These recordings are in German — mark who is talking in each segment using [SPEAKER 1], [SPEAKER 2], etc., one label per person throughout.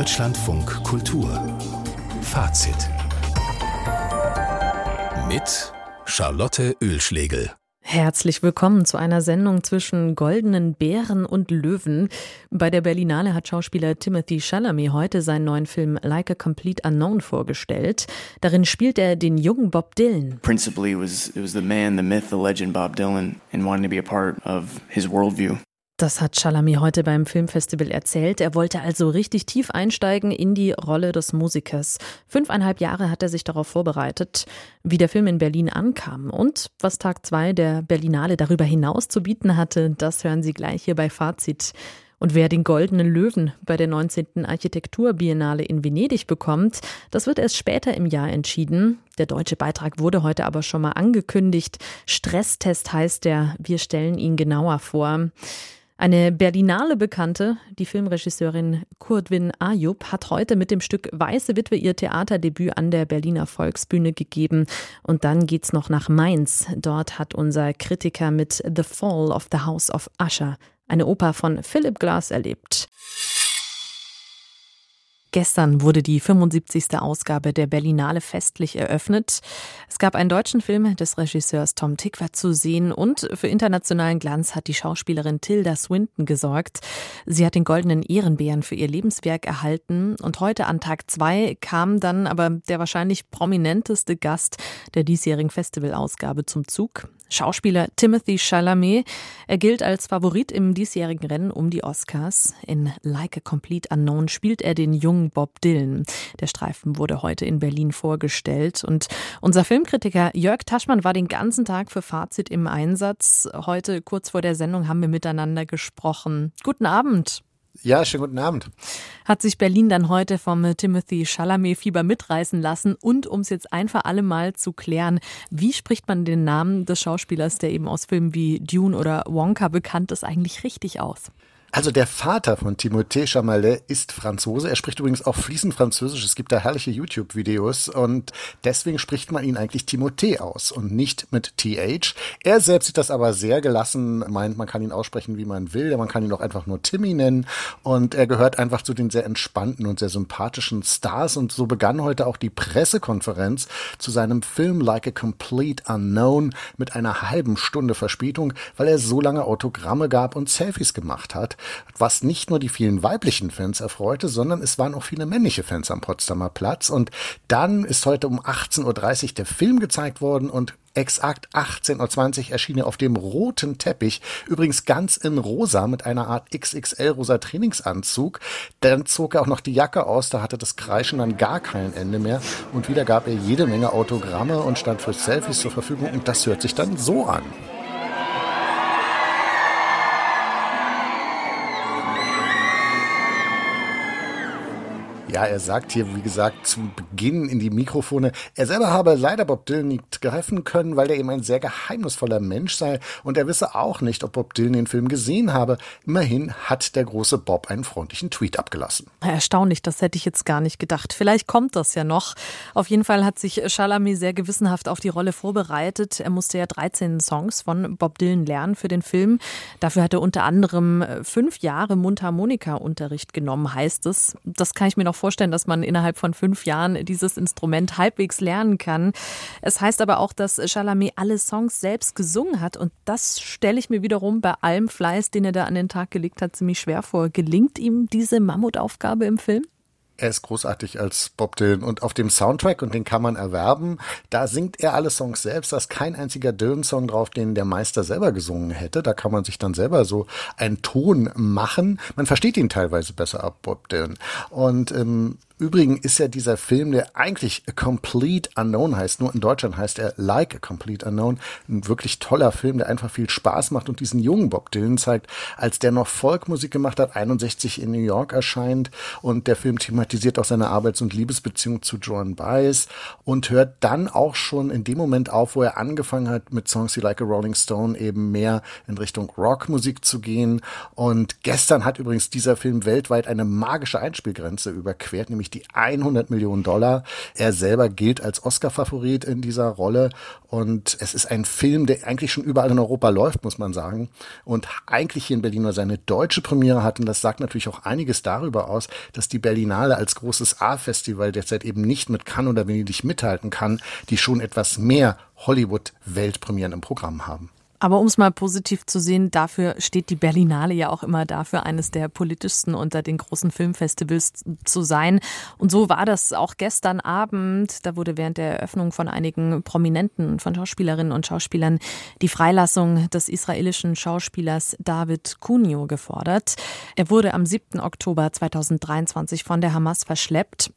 [SPEAKER 1] Deutschlandfunk Kultur Fazit mit Charlotte Oehlschlegel.
[SPEAKER 2] Herzlich willkommen zu einer Sendung zwischen goldenen Bären und Löwen. Bei der Berlinale hat Schauspieler Timothée Chalamet heute seinen neuen Film Like a Complete Unknown vorgestellt. Darin spielt er den jungen Bob Dylan.
[SPEAKER 3] Principally it was the man, the myth, the legend Bob Dylan and wanting to be a part of his worldview.
[SPEAKER 2] Das hat Chalamet heute beim Filmfestival erzählt. Er wollte also richtig tief einsteigen in die Rolle des Musikers. 5,5 Jahre hat er sich darauf vorbereitet. Wie der Film in Berlin ankam und was Tag 2 der Berlinale darüber hinaus zu bieten hatte, das hören Sie gleich hier bei Fazit. Und wer den Goldenen Löwen bei der 19. Architekturbiennale in Venedig bekommt, das wird erst später im Jahr entschieden. Der deutsche Beitrag wurde heute aber schon mal angekündigt. Stresstest heißt der, wir stellen ihn genauer vor. Eine Berlinale-Bekannte, die Filmregisseurin Kurtwin Ayub, hat heute mit dem Stück Weiße Witwe ihr Theaterdebüt an der Berliner Volksbühne gegeben. Und dann geht's noch nach Mainz. Dort hat unser Kritiker mit The Fall of the House of Usher eine Oper von Philip Glass erlebt. Gestern wurde die 75. Ausgabe der Berlinale festlich eröffnet. Es gab einen deutschen Film des Regisseurs Tom Tykwer zu sehen und für internationalen Glanz hat die Schauspielerin Tilda Swinton gesorgt. Sie hat den Goldenen Ehrenbären für ihr Lebenswerk erhalten und heute an Tag 2 kam dann aber der wahrscheinlich prominenteste Gast der diesjährigen Festivalausgabe zum Zug. Schauspieler Timothée Chalamet. Er gilt als Favorit im diesjährigen Rennen um die Oscars. In Like a Complete Unknown spielt er den jungen Bob Dylan. Der Streifen wurde heute in Berlin vorgestellt. Und unser Filmkritiker Jörg Taschmann war den ganzen Tag für Fazit im Einsatz. Heute, kurz vor der Sendung, haben wir miteinander gesprochen. Guten Abend.
[SPEAKER 4] Ja, schönen guten Abend.
[SPEAKER 2] Hat sich Berlin dann heute vom Timothée Chalamet-Fieber mitreißen lassen? Und um es jetzt ein für alle Mal zu klären, wie spricht man den Namen des Schauspielers, der eben aus Filmen wie Dune oder Wonka bekannt ist, eigentlich richtig aus?
[SPEAKER 4] Also der Vater von Timothée Chalamet ist Franzose. Er spricht übrigens auch fließend Französisch. Es gibt da herrliche YouTube-Videos und deswegen spricht man ihn eigentlich Timothée aus und nicht mit TH. Er selbst sieht das aber sehr gelassen, meint, man kann ihn aussprechen, wie man will. Man kann ihn auch einfach nur Timmy nennen und er gehört einfach zu den sehr entspannten und sehr sympathischen Stars und so begann heute auch die Pressekonferenz zu seinem Film Like a Complete Unknown mit einer halben Stunde Verspätung, weil er so lange Autogramme gab und Selfies gemacht hat. Was nicht nur die vielen weiblichen Fans erfreute, sondern es waren auch viele männliche Fans am Potsdamer Platz. Und dann ist heute um 18.30 Uhr der Film gezeigt worden und exakt 18.20 Uhr erschien er auf dem roten Teppich, übrigens ganz in rosa mit einer Art XXL-rosa Trainingsanzug. Dann zog er auch noch die Jacke aus, da hatte das Kreischen dann gar kein Ende mehr. Und wieder gab er jede Menge Autogramme und stand für Selfies zur Verfügung. Und das hört sich dann so an. Ja, er sagt hier, wie gesagt, zum Beginn in die Mikrofone, er selber habe leider Bob Dylan nicht treffen können, weil er eben ein sehr geheimnisvoller Mensch sei und er wisse auch nicht, ob Bob Dylan den Film gesehen habe. Immerhin hat der große Bob einen freundlichen Tweet abgelassen.
[SPEAKER 2] Erstaunlich, das hätte ich jetzt gar nicht gedacht. Vielleicht kommt das ja noch. Auf jeden Fall hat sich Chalamet sehr gewissenhaft auf die Rolle vorbereitet. Er musste ja 13 Songs von Bob Dylan lernen für den Film. Dafür hat er unter anderem 5 Jahre Mundharmonika-Unterricht genommen, heißt es. Das kann ich mir noch vorstellen, dass man innerhalb von 5 Jahren dieses Instrument halbwegs lernen kann. Es heißt aber auch, dass Chalamet alle Songs selbst gesungen hat und das stelle ich mir wiederum bei allem Fleiß, den er da an den Tag gelegt hat, ziemlich schwer vor. Gelingt ihm diese Mammutaufgabe im Film?
[SPEAKER 4] Er ist großartig als Bob Dylan und auf dem Soundtrack, und den kann man erwerben, da singt er alle Songs selbst, da ist kein einziger Dylan-Song drauf, den der Meister selber gesungen hätte, da kann man sich dann selber so einen Ton machen, man versteht ihn teilweise besser ab Bob Dylan und Übrigens ist ja dieser Film, der eigentlich A Complete Unknown heißt, nur in Deutschland heißt er Like a Complete Unknown, ein wirklich toller Film, der einfach viel Spaß macht und diesen jungen Bob Dylan zeigt, als der noch Folkmusik gemacht hat, 61 in New York erscheint, und der Film thematisiert auch seine Arbeits- und Liebesbeziehung zu Joan Baez und hört dann auch schon in dem Moment auf, wo er angefangen hat, mit Songs wie Like a Rolling Stone eben mehr in Richtung Rockmusik zu gehen. Und gestern hat übrigens dieser Film weltweit eine magische Einspielgrenze überquert, nämlich nämlich die 100 Millionen $. Er selber gilt als Oscar-Favorit in dieser Rolle und es ist ein Film, der eigentlich schon überall in Europa läuft, muss man sagen, und eigentlich hier in Berlin nur seine deutsche Premiere hat und das sagt natürlich auch einiges darüber aus, dass die Berlinale als großes A-Festival derzeit eben nicht mit Cannes oder Venedig mithalten kann, die schon etwas mehr Hollywood-Weltpremieren im Programm haben.
[SPEAKER 2] Aber um es mal positiv zu sehen, dafür steht die Berlinale ja auch immer dafür, eines der politischsten unter den großen Filmfestivals zu sein. Und so war das auch gestern Abend. Da wurde während der Eröffnung von einigen Prominenten, von Schauspielerinnen und Schauspielern, die Freilassung des israelischen Schauspielers David Cunio gefordert. Er wurde am 7. Oktober 2023 von der Hamas verschleppt.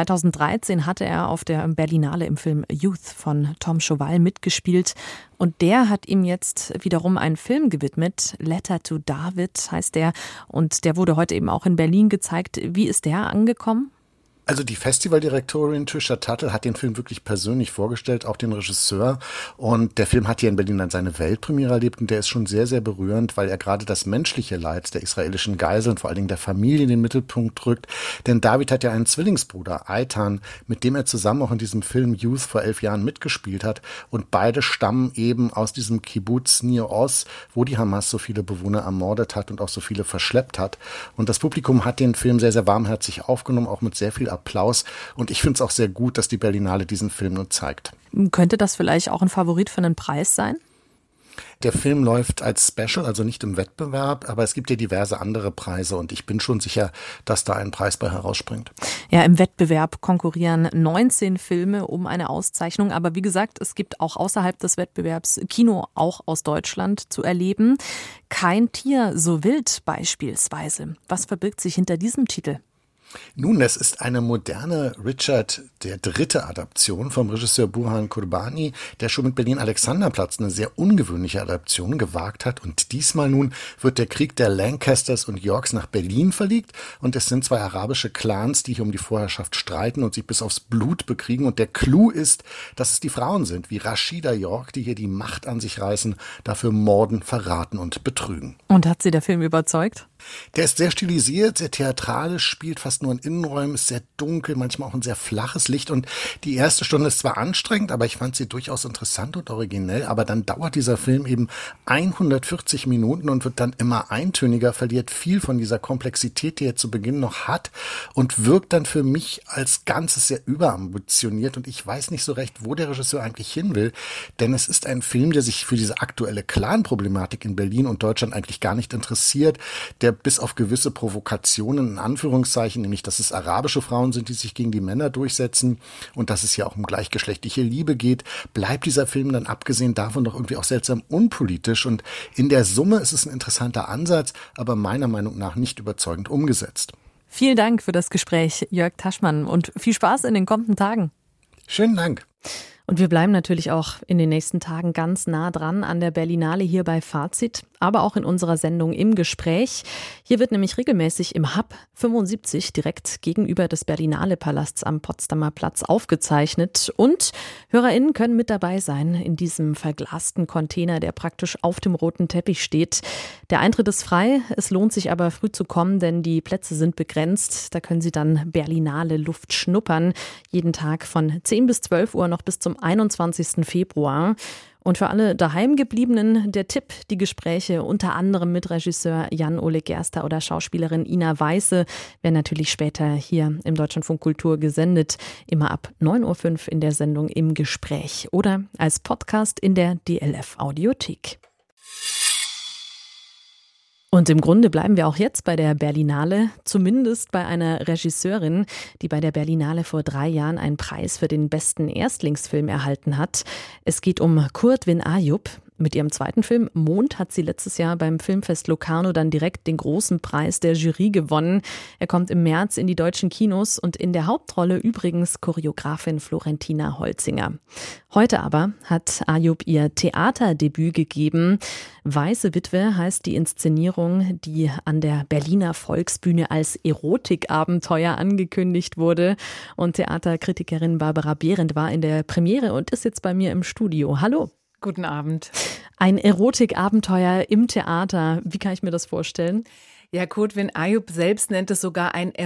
[SPEAKER 2] 2013 hatte er auf der Berlinale im Film Youth von Tom Chauvel mitgespielt. Und der hat ihm jetzt wiederum einen Film gewidmet. Letter to David heißt der. Und der wurde heute eben auch in Berlin gezeigt. Wie ist der angekommen?
[SPEAKER 4] Also die Festivaldirektorin Trisha Tuttle hat den Film wirklich persönlich vorgestellt, auch den Regisseur. Und der Film hat hier in Berlin dann seine Weltpremiere erlebt und der ist schon sehr, sehr berührend, weil er gerade das menschliche Leid der israelischen Geiseln, vor allen Dingen der Familie, in den Mittelpunkt rückt. Denn David hat ja einen Zwillingsbruder, Eitan, mit dem er zusammen auch in diesem Film Youth vor 11 Jahren mitgespielt hat. Und beide stammen eben aus diesem Kibbutz Nir Oz, wo die Hamas so viele Bewohner ermordet hat und auch so viele verschleppt hat. Und das Publikum hat den Film sehr, sehr warmherzig aufgenommen, auch mit sehr viel Applaus. Und ich finde es auch sehr gut, dass die Berlinale diesen Film nun zeigt.
[SPEAKER 2] Könnte das vielleicht auch ein Favorit für einen Preis sein?
[SPEAKER 4] Der Film läuft als Special, also nicht im Wettbewerb, aber es gibt ja diverse andere Preise und ich bin schon sicher, dass da ein Preis bei herausspringt.
[SPEAKER 2] Ja, im Wettbewerb konkurrieren 19 Filme um eine Auszeichnung, aber wie gesagt, es gibt auch außerhalb des Wettbewerbs Kino, auch aus Deutschland, zu erleben. Kein Tier so wild beispielsweise. Was verbirgt sich hinter diesem Titel?
[SPEAKER 4] Nun, es ist eine moderne Richard III. Adaption vom Regisseur Burhan Kurbani, der schon mit Berlin-Alexanderplatz eine sehr ungewöhnliche Adaption gewagt hat. Und diesmal nun wird der Krieg der Lancasters und Yorks nach Berlin verlegt. Und es sind zwei arabische Clans, die hier um die Vorherrschaft streiten und sich bis aufs Blut bekriegen. Und der Clou ist, dass es die Frauen sind, wie Rashida York, die hier die Macht an sich reißen, dafür morden, verraten und betrügen.
[SPEAKER 2] Und hat Sie der Film überzeugt?
[SPEAKER 4] Der ist sehr stilisiert, sehr theatralisch, spielt fast nur in Innenräumen, ist sehr dunkel, manchmal auch ein sehr flaches Licht und die erste Stunde ist zwar anstrengend, aber ich fand sie durchaus interessant und originell, aber dann dauert dieser Film eben 140 Minuten und wird dann immer eintöniger, verliert viel von dieser Komplexität, die er zu Beginn noch hat und wirkt dann für mich als Ganzes sehr überambitioniert und ich weiß nicht so recht, wo der Regisseur eigentlich hin will, denn es ist ein Film, der sich für diese aktuelle Clan-Problematik in Berlin und Deutschland eigentlich gar nicht interessiert, der bis auf gewisse Provokationen in Anführungszeichen, nämlich dass es arabische Frauen sind, die sich gegen die Männer durchsetzen und dass es ja auch um gleichgeschlechtliche Liebe geht, bleibt dieser Film dann abgesehen davon doch irgendwie auch seltsam unpolitisch und in der Summe ist es ein interessanter Ansatz, aber meiner Meinung nach nicht überzeugend umgesetzt.
[SPEAKER 2] Vielen Dank für das Gespräch, Jörg Taschmann, und viel Spaß in den kommenden Tagen.
[SPEAKER 4] Schönen Dank.
[SPEAKER 2] Und wir bleiben natürlich auch in den nächsten Tagen ganz nah dran an der Berlinale hier bei Fazit, aber auch in unserer Sendung Im Gespräch. Hier wird nämlich regelmäßig im Hub 75 direkt gegenüber des Berlinale-Palasts am Potsdamer Platz aufgezeichnet. Und HörerInnen können mit dabei sein in diesem verglasten Container, der praktisch auf dem roten Teppich steht. Der Eintritt ist frei, es lohnt sich aber früh zu kommen, denn die Plätze sind begrenzt. Da können Sie dann Berlinale Luft schnuppern. Jeden Tag von 10 bis 12 Uhr noch bis zum 21. Februar. Und für alle Daheimgebliebenen der Tipp, die Gespräche unter anderem mit Regisseur Jan-Ole Gerster oder Schauspielerin Ina Weiße werden natürlich später hier im Deutschlandfunk Kultur gesendet. Immer ab 9.05 Uhr in der Sendung Im Gespräch oder als Podcast in der DLF Audiothek. Und im Grunde bleiben wir auch jetzt bei der Berlinale, zumindest bei einer Regisseurin, die bei der Berlinale vor 3 Jahren einen Preis für den besten Erstlingsfilm erhalten hat. Es geht um Kurtwin Ayub. Mit ihrem zweiten Film Mond hat sie letztes Jahr beim Filmfest Locarno dann direkt den großen Preis der Jury gewonnen. Er kommt im März in die deutschen Kinos und in der Hauptrolle übrigens Choreografin Florentina Holzinger. Heute aber hat Ayub ihr Theaterdebüt gegeben. Weiße Witwe heißt die Inszenierung, die an der Berliner Volksbühne als Erotikabenteuer angekündigt wurde. Und Theaterkritikerin Barbara Behrendt war in der Premiere und ist jetzt bei mir im Studio. Hallo.
[SPEAKER 5] Guten Abend.
[SPEAKER 2] Ein Erotikabenteuer im Theater. Wie kann ich mir das vorstellen?
[SPEAKER 5] Ja, Kutwin Ayub selbst nennt es sogar ein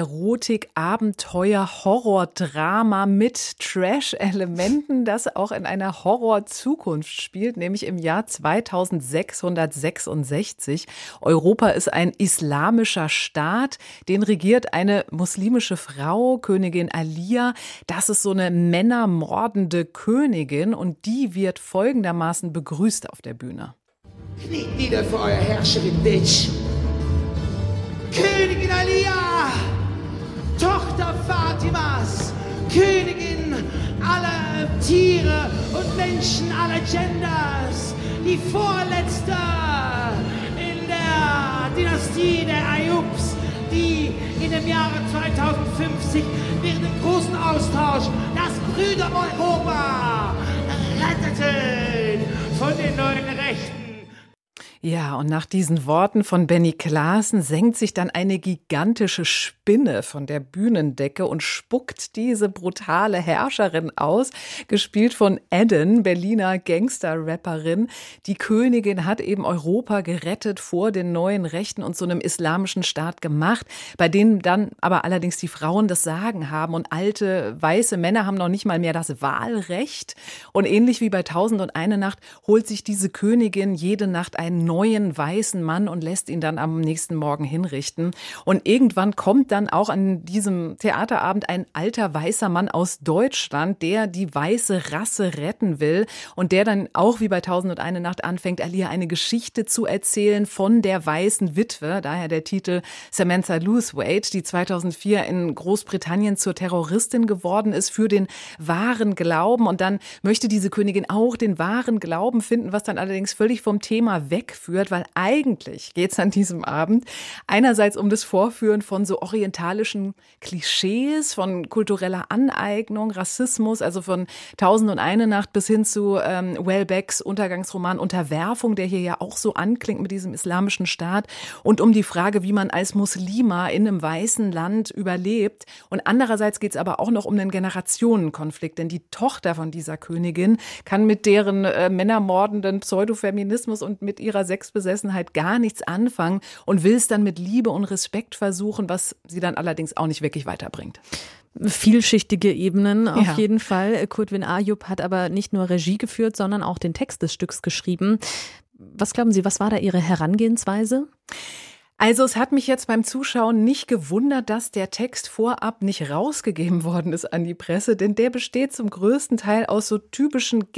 [SPEAKER 5] Erotik-Abenteuer-Horror-Drama mit Trash-Elementen, das auch in einer Horror-Zukunft spielt, nämlich im Jahr 2666. Europa ist ein islamischer Staat, den regiert eine muslimische Frau, Königin Alia. Das ist so eine männermordende Königin und die wird folgendermaßen begrüßt auf der Bühne.
[SPEAKER 6] Kniet nieder vor eurer Herrscherin Bitch. Königin Alia, Tochter Fatimas, Königin aller Tiere und Menschen aller Genders, die Vorletzte in der Dynastie der Ayubs, die in dem Jahre 2050 während dem großen Austausch das Brüder-Europa retteten von den neuen Rechten.
[SPEAKER 5] Ja, und nach diesen Worten von Benny Claessen senkt sich dann eine gigantische Spinne von der Bühnendecke und spuckt diese brutale Herrscherin aus, gespielt von Eden, Berliner Gangster-Rapperin. Die Königin hat eben Europa gerettet vor den neuen Rechten und so einem islamischen Staat gemacht, bei denen dann aber allerdings die Frauen das Sagen haben und alte weiße Männer haben noch nicht mal mehr das Wahlrecht. Und ähnlich wie bei 1001 Nacht holt sich diese Königin jede Nacht einen neuen weißen Mann und lässt ihn dann am nächsten Morgen hinrichten. Und irgendwann kommt dann auch an diesem Theaterabend ein alter weißer Mann aus Deutschland, der die weiße Rasse retten will und der dann auch wie bei 1001 Nacht anfängt, Alia eine Geschichte zu erzählen von der weißen Witwe, daher der Titel Samantha Lewswaite, die 2004 in Großbritannien zur Terroristin geworden ist für den wahren Glauben. Und dann möchte diese Königin auch den wahren Glauben finden, was dann allerdings völlig vom Thema wegführt, weil eigentlich geht es an diesem Abend einerseits um das Vorführen von so orientalischen Klischees, von kultureller Aneignung, Rassismus, also von 1001 Nacht bis hin zu Welbecks Untergangsroman Unterwerfung, der hier ja auch so anklingt mit diesem islamischen Staat, und um die Frage, wie man als Muslima in einem weißen Land überlebt. Und andererseits geht es aber auch noch um einen Generationenkonflikt, denn die Tochter von dieser Königin kann mit deren männermordenden Pseudofeminismus und mit ihrer Sexbesessenheit gar nichts anfangen und will es dann mit Liebe und Respekt versuchen, was sie dann allerdings auch nicht wirklich weiterbringt.
[SPEAKER 2] Vielschichtige Ebenen auf jeden Fall. Kutwin Ayub hat aber nicht nur Regie geführt, sondern auch den Text des Stücks geschrieben. Was glauben Sie, was war da Ihre Herangehensweise?
[SPEAKER 5] Also es hat mich jetzt beim Zuschauen nicht gewundert, dass der Text vorab nicht rausgegeben worden ist an die Presse, denn der besteht zum größten Teil aus so typischen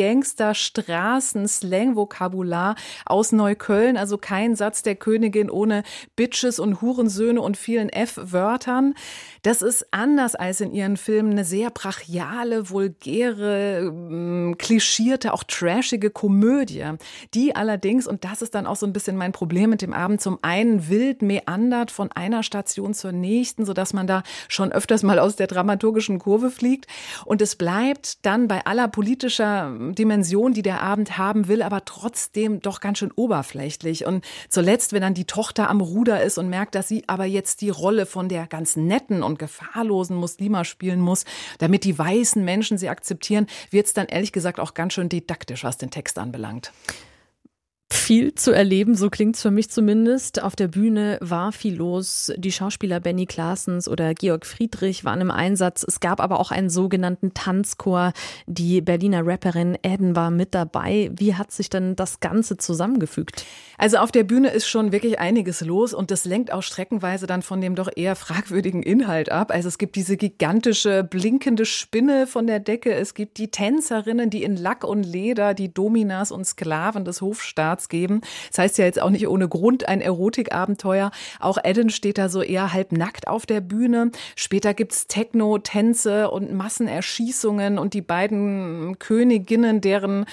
[SPEAKER 5] Gangster-Straßen-Slang-Vokabular aus Neukölln, also kein Satz der Königin ohne Bitches und Hurensöhne und vielen F-Wörtern. Das ist anders als in ihren Filmen eine sehr brachiale, vulgäre, klischierte, auch trashige Komödie, die allerdings, und das ist dann auch so ein bisschen mein Problem mit dem Abend, zum einen wild meandert von einer Station zur nächsten, sodass man da schon öfters mal aus der dramaturgischen Kurve fliegt. Und es bleibt dann bei aller politischer Dimension, die der Abend haben will, aber trotzdem doch ganz schön oberflächlich. Und zuletzt, wenn dann die Tochter am Ruder ist und merkt, dass sie aber jetzt die Rolle von der ganz netten und gefahrlosen Muslima spielen muss, damit die weißen Menschen sie akzeptieren, wird es dann ehrlich gesagt auch ganz schön didaktisch, was den Text anbelangt.
[SPEAKER 2] Viel zu erleben, so klingt's für mich zumindest. Auf der Bühne war viel los. Die Schauspieler Benny Claessens oder Georg Friedrich waren im Einsatz. Es gab aber auch einen sogenannten Tanzchor. Die Berliner Rapperin Eden war mit dabei. Wie hat sich denn das Ganze zusammengefügt?
[SPEAKER 5] Also auf der Bühne ist schon wirklich einiges los und das lenkt auch streckenweise dann von dem doch eher fragwürdigen Inhalt ab. Also es gibt diese gigantische, blinkende Spinne von der Decke. Es gibt die Tänzerinnen, die in Lack und Leder die Dominas und Sklaven des Hofstaats geben. Das heißt ja jetzt auch nicht ohne Grund ein Erotikabenteuer. Auch Eden steht da so eher halbnackt auf der Bühne. Später gibt's Techno, Tänze und Massenerschießungen und die beiden Königinnen, deren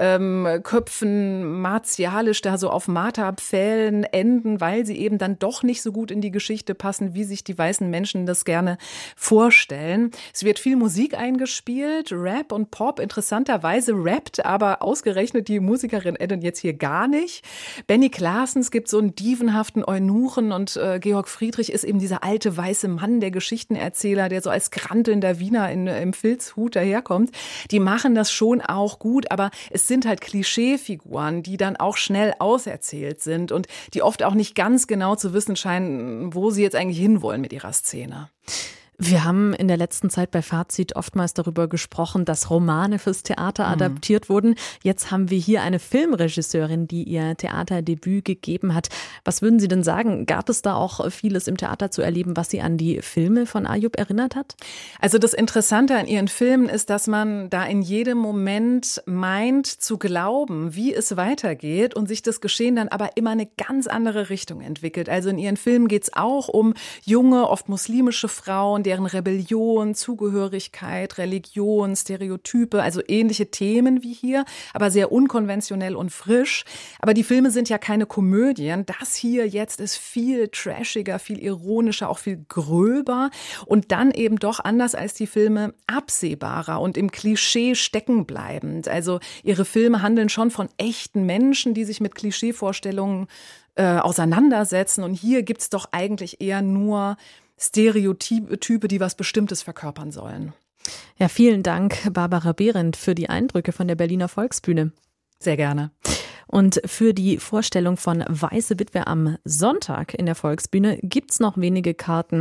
[SPEAKER 5] Köpfen martialisch da so auf Marterpfählen enden, weil sie eben dann doch nicht so gut in die Geschichte passen, wie sich die weißen Menschen das gerne vorstellen. Es wird viel Musik eingespielt, Rap und Pop. Interessanterweise rappt aber ausgerechnet die Musikerin Eden jetzt hier gar gar nicht. Benny Claessens gibt so einen dievenhaften Eunuchen und Georg Friedrich ist eben dieser alte weiße Mann, der Geschichtenerzähler, der so als krantelnder Wiener im Filzhut daherkommt. Die machen das schon auch gut, aber es sind halt Klischeefiguren, die dann auch schnell auserzählt sind und die oft auch nicht ganz genau zu wissen scheinen, wo sie jetzt eigentlich hinwollen mit ihrer Szene.
[SPEAKER 2] Wir haben in der letzten Zeit bei Fazit oftmals darüber gesprochen, dass Romane fürs Theater adaptiert wurden. Jetzt haben wir hier eine Filmregisseurin, die ihr Theaterdebüt gegeben hat. Was würden Sie denn sagen? Gab es da auch vieles im Theater zu erleben, was Sie an die Filme von Ayub erinnert hat?
[SPEAKER 5] Also das Interessante an ihren Filmen ist, dass man da in jedem Moment meint zu glauben, wie es weitergeht und sich das Geschehen dann aber immer eine ganz andere Richtung entwickelt. Also in ihren Filmen geht es auch um junge, oft muslimische Frauen, deren Rebellion, Zugehörigkeit, Religion, Stereotype, also ähnliche Themen wie hier, aber sehr unkonventionell und frisch. Aber die Filme sind ja keine Komödien. Das hier jetzt ist viel trashiger, viel ironischer, auch viel gröber und dann eben doch anders als die Filme absehbarer und im Klischee stecken bleibend. Also ihre Filme handeln schon von echten Menschen, die sich mit Klischeevorstellungen auseinandersetzen. Und hier gibt's doch eigentlich eher nur Stereotype, die was Bestimmtes verkörpern sollen.
[SPEAKER 2] Ja, vielen Dank, Barbara Behrendt, für die Eindrücke von der Berliner Volksbühne.
[SPEAKER 5] Sehr gerne.
[SPEAKER 2] Und für die Vorstellung von Weiße Witwe am Sonntag in der Volksbühne gibt's noch wenige Karten.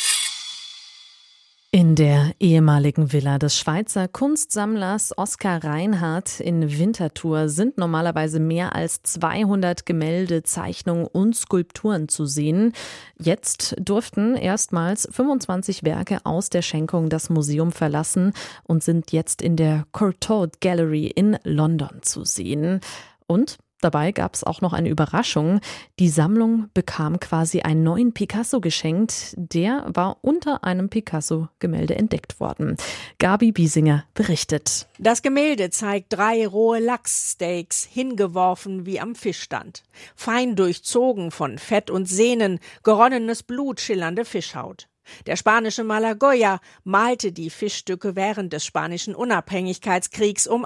[SPEAKER 2] In der ehemaligen Villa des Schweizer Kunstsammlers Oskar Reinhardt in Winterthur sind normalerweise mehr als 200 Gemälde, Zeichnungen und Skulpturen zu sehen. Jetzt durften erstmals 25 Werke aus der Schenkung das Museum verlassen und sind jetzt in der Courtauld Gallery in London zu sehen. Und dabei gab es auch noch eine Überraschung. Die Sammlung bekam quasi einen neuen Picasso geschenkt. Der war unter einem Picasso-Gemälde entdeckt worden. Gabi Biesinger berichtet.
[SPEAKER 7] Das Gemälde zeigt 3 rohe Lachssteaks, hingeworfen wie am Fischstand. Fein durchzogen von Fett und Sehnen, geronnenes Blut, schillernde Fischhaut. Der spanische Maler Goya malte die Fischstücke während des spanischen Unabhängigkeitskriegs um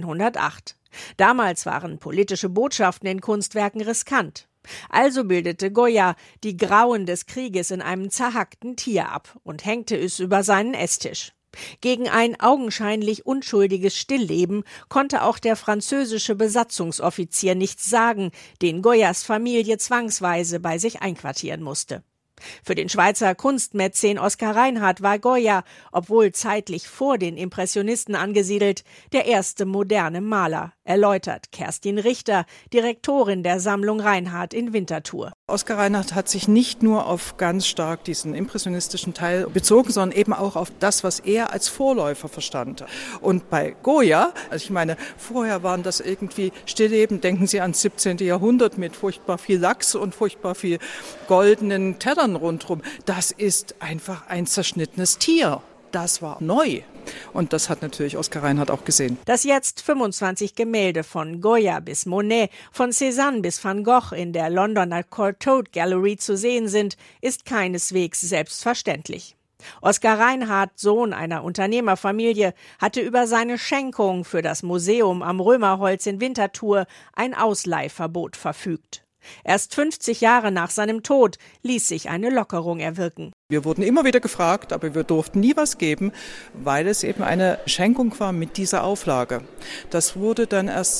[SPEAKER 7] 1808. Damals waren politische Botschaften in Kunstwerken riskant. Also bildete Goya die Grauen des Krieges in einem zerhackten Tier ab und hängte es über seinen Esstisch. Gegen ein augenscheinlich unschuldiges Stillleben konnte auch der französische Besatzungsoffizier nichts sagen, den Goyas Familie zwangsweise bei sich einquartieren musste. Für den Schweizer Kunstmäzen Oskar Reinhardt war Goya, obwohl zeitlich vor den Impressionisten angesiedelt, der erste moderne Maler, erläutert Kerstin Richter, Direktorin der Sammlung Reinhardt in Winterthur.
[SPEAKER 8] Oskar Reinhardt hat sich nicht nur auf ganz stark diesen impressionistischen Teil bezogen, sondern eben auch auf das, was er als Vorläufer verstand. Und bei Goya, also ich meine, vorher waren das irgendwie Stillleben, denken Sie ans 17. Jahrhundert mit furchtbar viel Lachs und furchtbar viel goldenen Tellern rundherum. Das ist einfach ein zerschnittenes Tier. Das war neu. Und das hat natürlich Oskar Reinhardt auch gesehen.
[SPEAKER 7] Dass jetzt 25 Gemälde von Goya bis Monet, von Cézanne bis Van Gogh in der Londoner Courtauld Gallery zu sehen sind, ist keineswegs selbstverständlich. Oskar Reinhardt, Sohn einer Unternehmerfamilie, hatte über seine Schenkung für das Museum am Römerholz in Winterthur ein Ausleihverbot verfügt. Erst 50 Jahre nach seinem Tod ließ sich eine Lockerung erwirken.
[SPEAKER 8] Wir wurden immer wieder gefragt, aber wir durften nie was geben, weil es eben eine Schenkung war mit dieser Auflage. Das wurde dann erst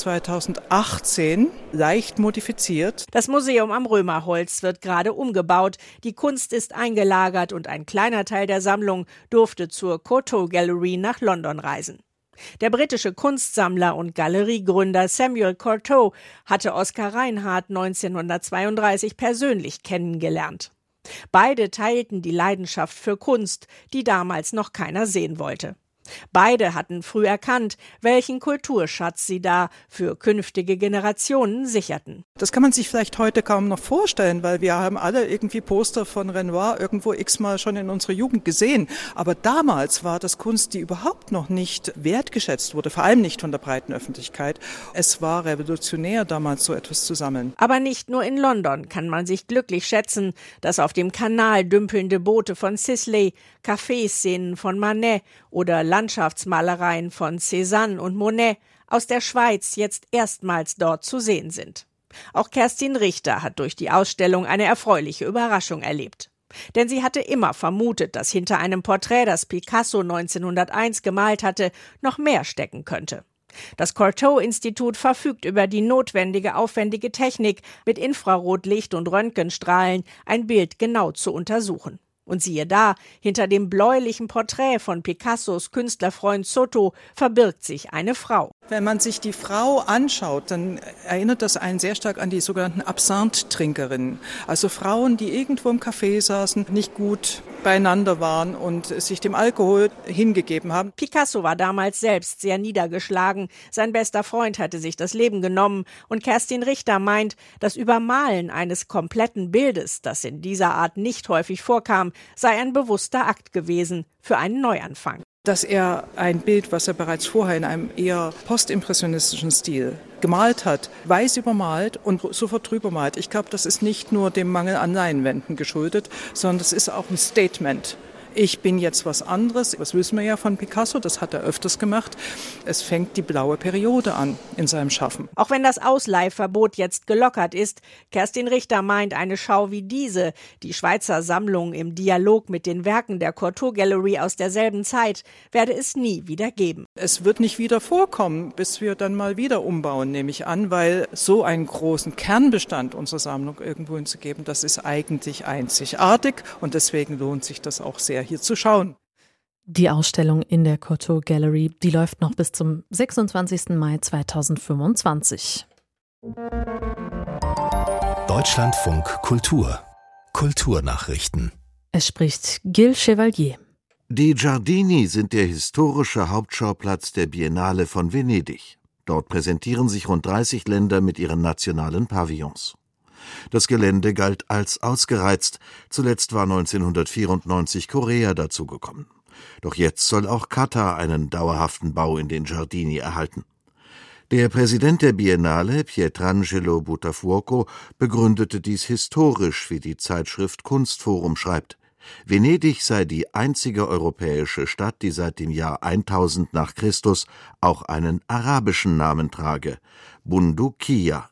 [SPEAKER 8] 2018 leicht modifiziert.
[SPEAKER 7] Das Museum am Römerholz wird gerade umgebaut. Die Kunst ist eingelagert und ein kleiner Teil der Sammlung durfte zur Courtauld Gallery nach London reisen. Der britische Kunstsammler und Galeriegründer Samuel Courtauld hatte Oskar Reinhardt 1932 persönlich kennengelernt. Beide teilten die Leidenschaft für Kunst, die damals noch keiner sehen wollte. Beide hatten früh erkannt, welchen Kulturschatz sie da für künftige Generationen sicherten.
[SPEAKER 8] Das kann man sich vielleicht heute kaum noch vorstellen, weil wir haben alle irgendwie Poster von Renoir irgendwo x-mal schon in unserer Jugend gesehen. Aber damals war das Kunst, die überhaupt noch nicht wertgeschätzt wurde, vor allem nicht von der breiten Öffentlichkeit. Es war revolutionär, damals so etwas zu sammeln.
[SPEAKER 7] Aber nicht nur in London kann man sich glücklich schätzen, dass auf dem Kanal dümpelnde Boote von Sisley, Café-Szenen von Manet oder Landschaftsmalereien von Cézanne und Monet aus der Schweiz jetzt erstmals dort zu sehen sind. Auch Kerstin Richter hat durch die Ausstellung eine erfreuliche Überraschung erlebt. Denn sie hatte immer vermutet, dass hinter einem Porträt, das Picasso 1901 gemalt hatte, noch mehr stecken könnte. Das Courtauld-Institut verfügt über die notwendige aufwendige Technik, mit Infrarotlicht und Röntgenstrahlen ein Bild genau zu untersuchen. Und siehe da, hinter dem bläulichen Porträt von Picassos Künstlerfreund Soto verbirgt sich eine Frau.
[SPEAKER 8] Wenn man sich die Frau anschaut, dann erinnert das einen sehr stark an die sogenannten Absinthe-Trinkerinnen. Also Frauen, die irgendwo im Café saßen, nicht gut beieinander waren und sich dem Alkohol hingegeben haben.
[SPEAKER 7] Picasso war damals selbst sehr niedergeschlagen. Sein bester Freund hatte sich das Leben genommen. Und Kerstin Richter meint, das Übermalen eines kompletten Bildes, das in dieser Art nicht häufig vorkam, sei ein bewusster Akt gewesen für einen Neuanfang.
[SPEAKER 8] Dass er ein Bild, was er bereits vorher in einem eher postimpressionistischen Stil gemalt hat, weiß übermalt und sofort drüber malt. Ich glaube, das ist nicht nur dem Mangel an Leinwänden geschuldet, sondern es ist auch ein Statement. Ich bin jetzt was anderes. Das wissen wir ja von Picasso, das hat er öfters gemacht. Es fängt die blaue Periode an in seinem Schaffen.
[SPEAKER 7] Auch wenn das Ausleihverbot jetzt gelockert ist, Kerstin Richter meint, eine Schau wie diese, die Schweizer Sammlung im Dialog mit den Werken der Courtauld Gallery aus derselben Zeit, werde es nie wieder geben.
[SPEAKER 8] Es wird nicht wieder vorkommen, bis wir dann mal wieder umbauen, nehme ich an, weil so einen großen Kernbestand unserer Sammlung irgendwo hinzugeben, das ist eigentlich einzigartig und deswegen lohnt sich das auch sehr, hier zu schauen.
[SPEAKER 2] Die Ausstellung in der Courtauld Gallery, die läuft noch bis zum 26. Mai 2025.
[SPEAKER 1] Deutschlandfunk Kultur. Kulturnachrichten.
[SPEAKER 2] Es spricht Gil Chevalier.
[SPEAKER 9] Die Giardini sind der historische Hauptschauplatz der Biennale von Venedig. Dort präsentieren sich rund 30 Länder mit ihren nationalen Pavillons. Das Gelände galt als ausgereizt. Zuletzt war 1994 Korea dazugekommen. Doch jetzt soll auch Katar einen dauerhaften Bau in den Giardini erhalten. Der Präsident der Biennale, Pietrangelo Buttafuoco, begründete dies historisch, wie die Zeitschrift Kunstforum schreibt. Venedig sei die einzige europäische Stadt, die seit dem Jahr 1000 nach Christus auch einen arabischen Namen trage, Bundukia.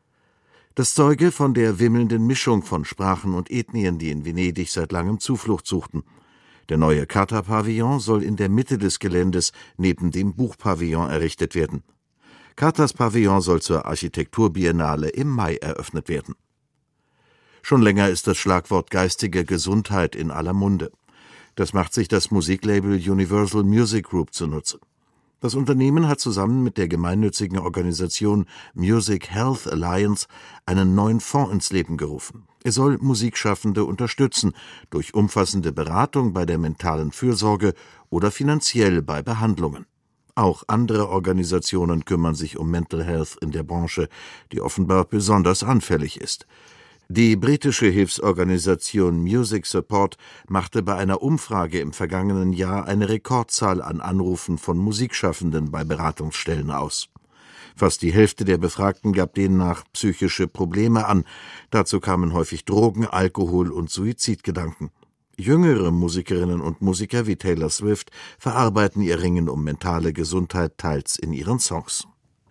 [SPEAKER 9] Das zeuge von der wimmelnden Mischung von Sprachen und Ethnien, die in Venedig seit langem Zuflucht suchten. Der neue Katar-Pavillon soll in der Mitte des Geländes neben dem Buchpavillon errichtet werden. Katars Pavillon soll zur Architekturbiennale im Mai eröffnet werden. Schon länger ist das Schlagwort geistige Gesundheit in aller Munde. Das macht sich das Musiklabel Universal Music Group zunutze. Das Unternehmen hat zusammen mit der gemeinnützigen Organisation Music Health Alliance einen neuen Fonds ins Leben gerufen. Er soll Musikschaffende unterstützen, durch umfassende Beratung bei der mentalen Fürsorge oder finanziell bei Behandlungen. Auch andere Organisationen kümmern sich um Mental Health in der Branche, die offenbar besonders anfällig ist. Die britische Hilfsorganisation Music Support machte bei einer Umfrage im vergangenen Jahr eine Rekordzahl an Anrufen von Musikschaffenden bei Beratungsstellen aus. Fast die Hälfte der Befragten gab demnach psychische Probleme an. Dazu kamen häufig Drogen, Alkohol und Suizidgedanken. Jüngere Musikerinnen und Musiker wie Taylor Swift verarbeiten ihr Ringen um mentale Gesundheit teils in ihren Songs.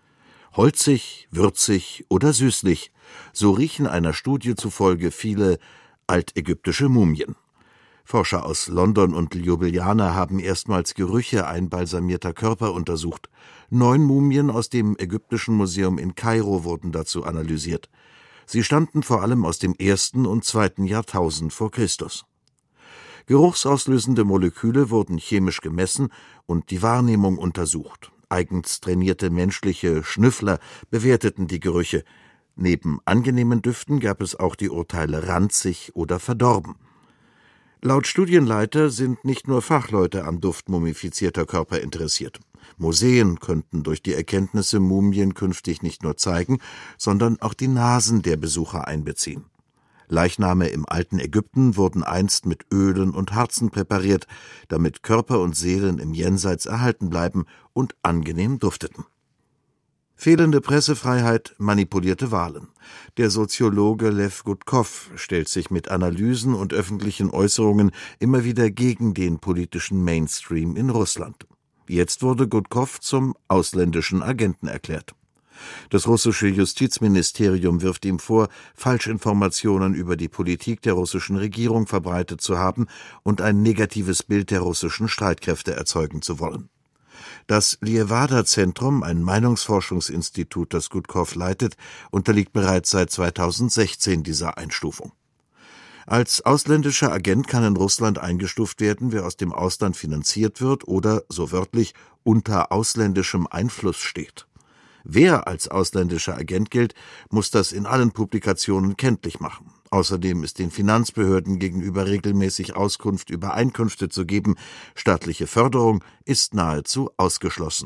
[SPEAKER 9] Holzig, würzig oder süßlich, so riechen einer Studie zufolge viele altägyptische Mumien. Forscher aus London und Ljubljana haben erstmals Gerüche einbalsamierter Körper untersucht. 9 Mumien aus dem Ägyptischen Museum in Kairo wurden dazu analysiert. Sie stammten vor allem aus dem 1. und 2. Jahrtausend vor Christus. Geruchsauslösende Moleküle wurden chemisch gemessen und die Wahrnehmung untersucht. Eigens trainierte menschliche Schnüffler bewerteten die Gerüche. Neben angenehmen Düften gab es auch die Urteile ranzig oder verdorben. Laut Studienleiter sind nicht nur Fachleute am Duft mumifizierter Körper interessiert. Museen könnten durch die Erkenntnisse Mumien künftig nicht nur zeigen, sondern auch die Nasen der Besucher einbeziehen. Leichname im alten Ägypten wurden einst mit Ölen und Harzen präpariert, damit Körper und Seelen im Jenseits erhalten bleiben und angenehm dufteten. Fehlende Pressefreiheit, manipulierte Wahlen. Der Soziologe Lev Gudkov stellt sich mit Analysen und öffentlichen Äußerungen immer wieder gegen den politischen Mainstream in Russland. Jetzt wurde Gudkov zum ausländischen Agenten erklärt. Das russische Justizministerium wirft ihm vor, Falschinformationen über die Politik der russischen Regierung verbreitet zu haben und ein negatives Bild der russischen Streitkräfte erzeugen zu wollen. Das Lievada-Zentrum, ein Meinungsforschungsinstitut, das Gudkov leitet, unterliegt bereits seit 2016 dieser Einstufung. Als ausländischer Agent kann in Russland eingestuft werden, wer aus dem Ausland finanziert wird oder, so wörtlich, unter ausländischem Einfluss steht. Wer als ausländischer Agent gilt, muss das in allen Publikationen kenntlich machen. Außerdem ist den Finanzbehörden gegenüber regelmäßig Auskunft über Einkünfte zu geben. Staatliche Förderung ist nahezu ausgeschlossen.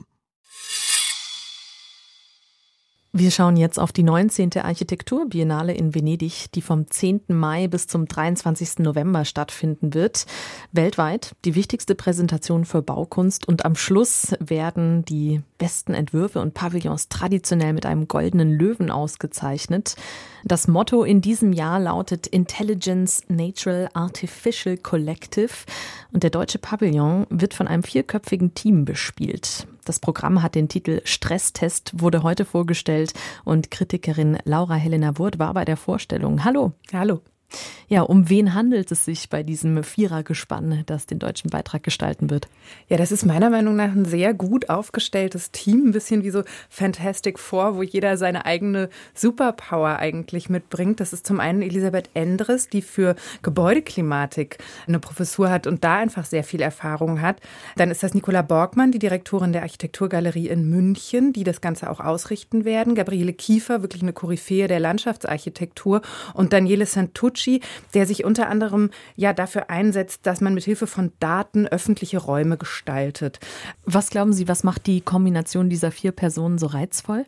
[SPEAKER 2] Wir schauen jetzt auf die 19. Architekturbiennale in Venedig, die vom 10. Mai bis zum 23. November stattfinden wird. Weltweit die wichtigste Präsentation für Baukunst und am Schluss werden die besten Entwürfe und Pavillons traditionell mit einem goldenen Löwen ausgezeichnet. Das Motto in diesem Jahr lautet Intelligence Natural Artificial Collective und der deutsche Pavillon wird von einem 4-köpfigen Team bespielt. Das Programm hat den Titel Stresstest, wurde heute vorgestellt und Kritikerin Laura Helena Wurth war bei der Vorstellung. Hallo.
[SPEAKER 5] Hallo.
[SPEAKER 2] Ja, um wen handelt es sich bei diesem Vierergespann, das den deutschen Beitrag gestalten wird?
[SPEAKER 5] Ja, das ist meiner Meinung nach ein sehr gut aufgestelltes Team, ein bisschen wie so Fantastic Four, wo jeder seine eigene Superpower eigentlich mitbringt. Das ist zum einen Elisabeth Endres, die für Gebäudeklimatik eine Professur hat und da einfach sehr viel Erfahrung hat. Dann ist das Nicola Borgmann, die Direktorin der Architekturgalerie in München, die das Ganze auch ausrichten werden. Gabriele Kiefer, wirklich eine Koryphäe der Landschaftsarchitektur und Daniele Santucci, der sich unter anderem ja dafür einsetzt, dass man mit Hilfe von Daten öffentliche Räume gestaltet.
[SPEAKER 2] Was glauben Sie, was macht die Kombination dieser 4 Personen so reizvoll?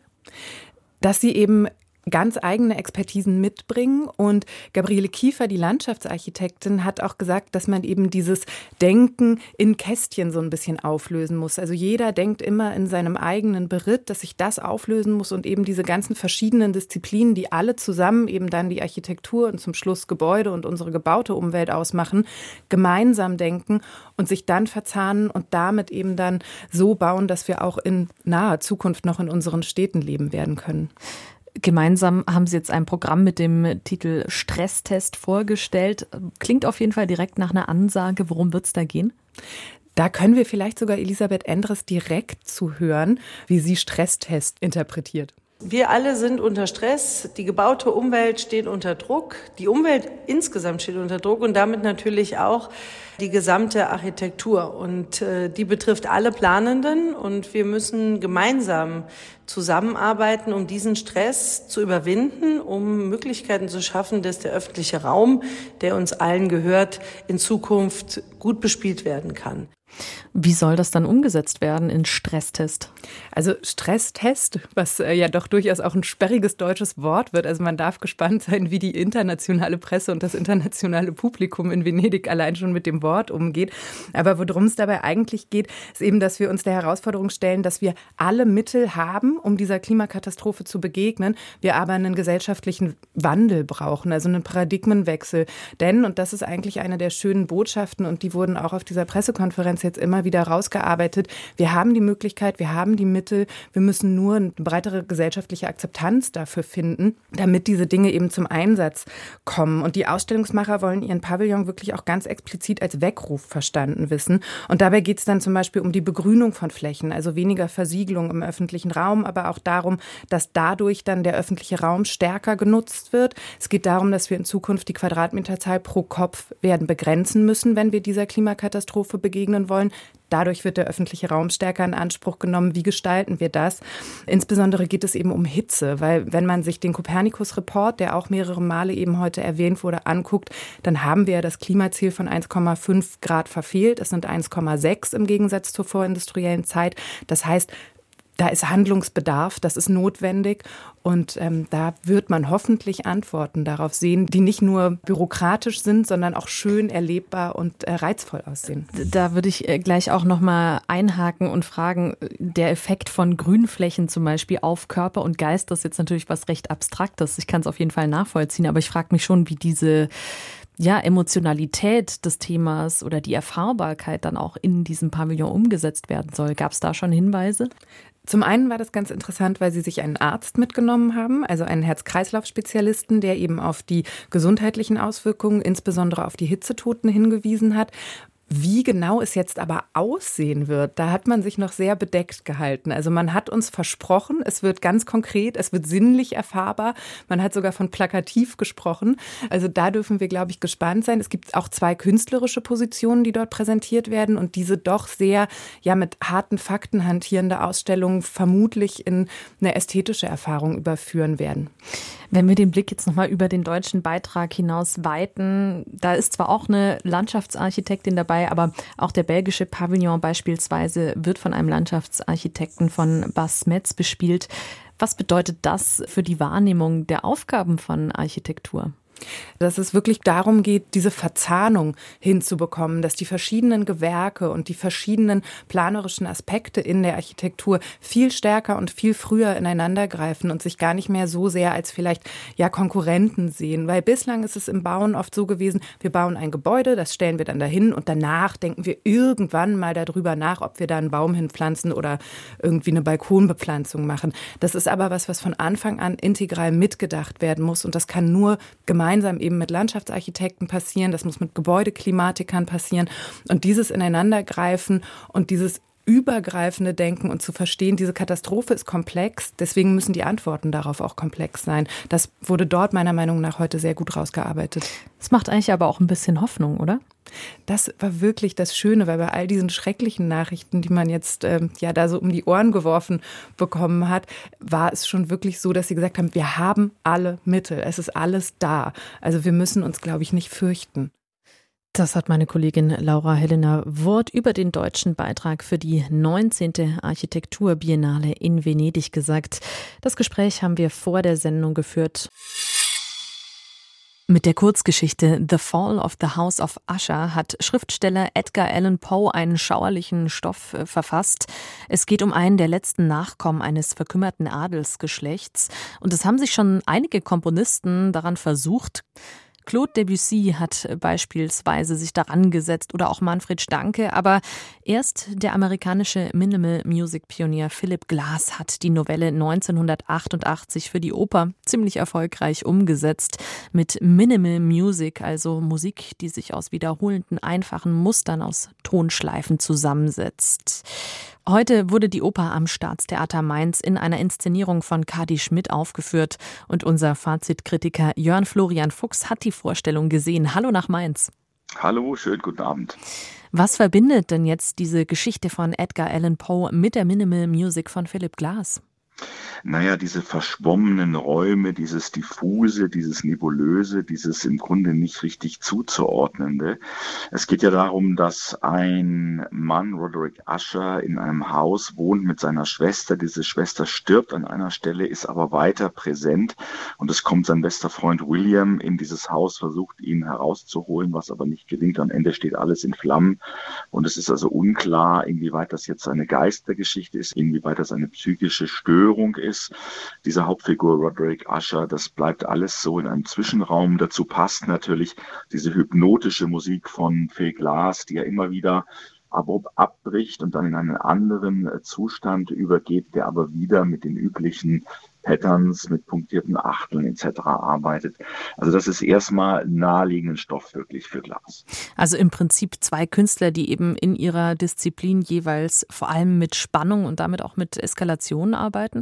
[SPEAKER 5] Dass sie eben ganz eigene Expertisen mitbringen und Gabriele Kiefer, die Landschaftsarchitektin, hat auch gesagt, dass man eben dieses Denken in Kästchen so ein bisschen auflösen muss. Also jeder denkt immer in seinem eigenen Beritt, dass sich das auflösen muss und eben diese ganzen verschiedenen Disziplinen, die alle zusammen eben dann die Architektur und zum Schluss Gebäude und unsere gebaute Umwelt ausmachen, gemeinsam denken und sich dann verzahnen und damit eben dann so bauen, dass wir auch in naher Zukunft noch in unseren Städten leben werden können.
[SPEAKER 2] Gemeinsam haben Sie jetzt ein Programm mit dem Titel Stresstest vorgestellt. Klingt auf jeden Fall direkt nach einer Ansage. Worum wird es da gehen?
[SPEAKER 5] Da können wir vielleicht sogar Elisabeth Endres direkt zuhören, wie sie Stresstest interpretiert.
[SPEAKER 10] Wir alle sind unter Stress, die gebaute Umwelt steht unter Druck, die Umwelt insgesamt steht unter Druck und damit natürlich auch die gesamte Architektur. Und die betrifft alle Planenden und wir müssen gemeinsam zusammenarbeiten, um diesen Stress zu überwinden, um Möglichkeiten zu schaffen, dass der öffentliche Raum, der uns allen gehört, in Zukunft gut bespielt werden kann.
[SPEAKER 2] Wie soll das dann umgesetzt werden in Stresstest?
[SPEAKER 5] Also Stresstest, was ja doch durchaus auch ein sperriges deutsches Wort wird. Also man darf gespannt sein, wie die internationale Presse und das internationale Publikum in Venedig allein schon mit dem Wort umgeht. Aber worum es dabei eigentlich geht, ist eben, dass wir uns der Herausforderung stellen, dass wir alle Mittel haben, um dieser Klimakatastrophe zu begegnen. Wir aber einen gesellschaftlichen Wandel brauchen, also einen Paradigmenwechsel. Denn, und das ist eigentlich eine der schönen Botschaften und die wurden auch auf dieser Pressekonferenz jetzt immer wieder rausgearbeitet. Wir haben die Möglichkeit, wir haben die Mittel, wir müssen nur eine breitere gesellschaftliche Akzeptanz dafür finden, damit diese Dinge eben zum Einsatz kommen. Und die Ausstellungsmacher wollen ihren Pavillon wirklich auch ganz explizit als Weckruf verstanden wissen. Und dabei geht es dann zum Beispiel um die Begrünung von Flächen, also weniger Versiegelung im öffentlichen Raum, aber auch darum, dass dadurch dann der öffentliche Raum stärker genutzt wird. Es geht darum, dass wir in Zukunft die Quadratmeterzahl pro Kopf werden begrenzen müssen, wenn wir dieser Klimakatastrophe begegnen wollen. Dadurch wird der öffentliche Raum stärker in Anspruch genommen. Wie gestalten wir das? Insbesondere geht es eben um Hitze, weil wenn man sich den Copernicus-Report, der auch mehrere Male eben heute erwähnt wurde, anguckt, dann haben wir ja das Klimaziel von 1,5 Grad verfehlt. Es sind 1,6 im Gegensatz zur vorindustriellen Zeit. Das heißt, da ist Handlungsbedarf, das ist notwendig und da wird man hoffentlich Antworten darauf sehen, die nicht nur bürokratisch sind, sondern auch schön erlebbar und reizvoll aussehen.
[SPEAKER 2] Da würde ich gleich auch nochmal einhaken und fragen, der Effekt von Grünflächen zum Beispiel auf Körper und Geist, das ist jetzt natürlich was recht Abstraktes. Ich kann es auf jeden Fall nachvollziehen, aber ich frage mich schon, wie diese Emotionalität des Themas oder die Erfahrbarkeit dann auch in diesem Pavillon umgesetzt werden soll. Gab es da schon Hinweise?
[SPEAKER 5] Zum einen war das ganz interessant, weil sie sich einen Arzt mitgenommen haben, also einen Herz-Kreislauf-Spezialisten, der eben auf die gesundheitlichen Auswirkungen, insbesondere auf die Hitzetoten hingewiesen hat. Wie genau es jetzt aber aussehen wird, da hat man sich noch sehr bedeckt gehalten. Also man hat uns versprochen, es wird ganz konkret, es wird sinnlich erfahrbar. Man hat sogar von plakativ gesprochen. Also da dürfen wir, glaube ich, gespannt sein. Es gibt auch 2 künstlerische Positionen, die dort präsentiert werden und diese doch sehr mit harten Fakten hantierende Ausstellung vermutlich in eine ästhetische Erfahrung überführen werden.
[SPEAKER 2] Wenn wir den Blick jetzt nochmal über den deutschen Beitrag hinaus weiten, da ist zwar auch eine Landschaftsarchitektin dabei, aber auch der belgische Pavillon beispielsweise wird von einem Landschaftsarchitekten von Bas Metz bespielt. Was bedeutet das für die Wahrnehmung der Aufgaben von Architektur?
[SPEAKER 5] Dass es wirklich darum geht, diese Verzahnung hinzubekommen, dass die verschiedenen Gewerke und die verschiedenen planerischen Aspekte in der Architektur viel stärker und viel früher ineinander greifen und sich gar nicht mehr so sehr als vielleicht Konkurrenten sehen. Weil bislang ist es im Bauen oft so gewesen, wir bauen ein Gebäude, das stellen wir dann dahin und danach denken wir irgendwann mal darüber nach, ob wir da einen Baum hinpflanzen oder irgendwie eine Balkonbepflanzung machen. Das ist aber was von Anfang an integral mitgedacht werden muss und das kann nur gemeinsam eben mit Landschaftsarchitekten passieren, das muss mit Gebäudeklimatikern passieren und dieses Ineinandergreifen und dieses übergreifende Denken und zu verstehen, diese Katastrophe ist komplex, deswegen müssen die Antworten darauf auch komplex sein. Das wurde dort meiner Meinung nach heute sehr gut rausgearbeitet.
[SPEAKER 2] Das macht eigentlich aber auch ein bisschen Hoffnung, oder?
[SPEAKER 5] Das war wirklich das Schöne, weil bei all diesen schrecklichen Nachrichten, die man jetzt da so um die Ohren geworfen bekommen hat, war es schon wirklich so, dass sie gesagt haben, wir haben alle Mittel, es ist alles da. Also wir müssen uns, glaube ich, nicht fürchten.
[SPEAKER 2] Das hat meine Kollegin Laura Helena Wurth über den deutschen Beitrag für die 19. Architekturbiennale in Venedig gesagt. Das Gespräch haben wir vor der Sendung geführt. Mit der Kurzgeschichte The Fall of the House of Usher hat Schriftsteller Edgar Allan Poe einen schauerlichen Stoff verfasst. Es geht um einen der letzten Nachkommen eines verkümmerten Adelsgeschlechts. Und es haben sich schon einige Komponisten daran versucht. Claude Debussy hat beispielsweise sich daran gesetzt oder auch Manfred Stanke, aber erst der amerikanische Minimal-Music-Pionier Philip Glass hat die Novelle 1988 für die Oper ziemlich erfolgreich umgesetzt mit Minimal Music, also Musik, die sich aus wiederholenden, einfachen Mustern aus Tonschleifen zusammensetzt. Heute wurde die Oper am Staatstheater Mainz in einer Inszenierung von Kadi Schmidt aufgeführt und unser Fazitkritiker Jörn Florian Fuchs hat die Vorstellung gesehen. Hallo nach Mainz.
[SPEAKER 11] Hallo, schönen guten Abend.
[SPEAKER 2] Was verbindet denn jetzt diese Geschichte von Edgar Allan Poe mit der Minimal Music von Philip Glass?
[SPEAKER 11] Naja, diese verschwommenen Räume, dieses Diffuse, dieses Nebulöse, dieses im Grunde nicht richtig zuzuordnende. Es geht ja darum, dass ein Mann, Roderick Usher, in einem Haus wohnt mit seiner Schwester. Diese Schwester stirbt an einer Stelle, ist aber weiter präsent und es kommt sein bester Freund William in dieses Haus, versucht ihn herauszuholen, was aber nicht gelingt. Am Ende steht alles in Flammen und es ist also unklar, inwieweit das jetzt eine Geistergeschichte ist, inwieweit das eine psychische Störung ist. Diese Hauptfigur Roderick Usher, das bleibt alles so in einem Zwischenraum. Dazu passt natürlich diese hypnotische Musik von Phil Glass, die ja immer wieder abrupt abbricht und dann in einen anderen Zustand übergeht, der aber wieder mit den üblichen Patterns, mit punktierten Achteln etc. arbeitet. Also das ist erstmal naheliegenden Stoff wirklich für Glass.
[SPEAKER 2] Also im Prinzip 2 Künstler, die eben in ihrer Disziplin jeweils vor allem mit Spannung und damit auch mit Eskalation arbeiten?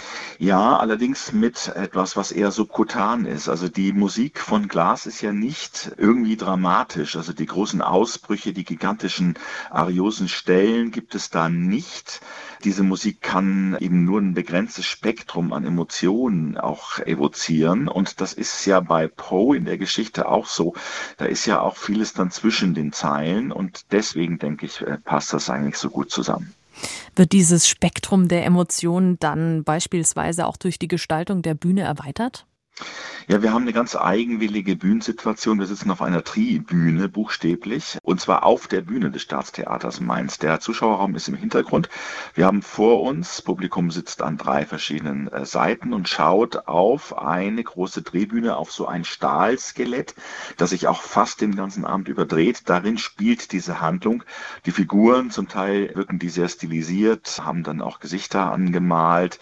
[SPEAKER 11] Ja, allerdings mit etwas, was eher subkutan ist. Also die Musik von Glass ist ja nicht irgendwie dramatisch. Also die großen Ausbrüche, die gigantischen ariosen Stellen gibt es da nicht. Diese Musik kann eben nur ein begrenztes Spektrum an Emotionen auch evozieren. Und das ist ja bei Poe in der Geschichte auch so. Da ist ja auch vieles dann zwischen den Zeilen. Und deswegen, denke ich, passt das eigentlich so gut zusammen.
[SPEAKER 2] Wird dieses Spektrum der Emotionen dann beispielsweise auch durch die Gestaltung der Bühne erweitert?
[SPEAKER 11] Ja, wir haben eine ganz eigenwillige Bühnensituation. Wir sitzen auf einer Tribüne, buchstäblich, und zwar auf der Bühne des Staatstheaters Mainz. Der Zuschauerraum ist im Hintergrund. Wir haben vor uns, Publikum sitzt an 3 verschiedenen Seiten und schaut auf eine große Tribüne, auf so ein Stahlskelett, das sich auch fast den ganzen Abend überdreht. Darin spielt diese Handlung. Die Figuren, zum Teil wirken die sehr stilisiert, haben dann auch Gesichter angemalt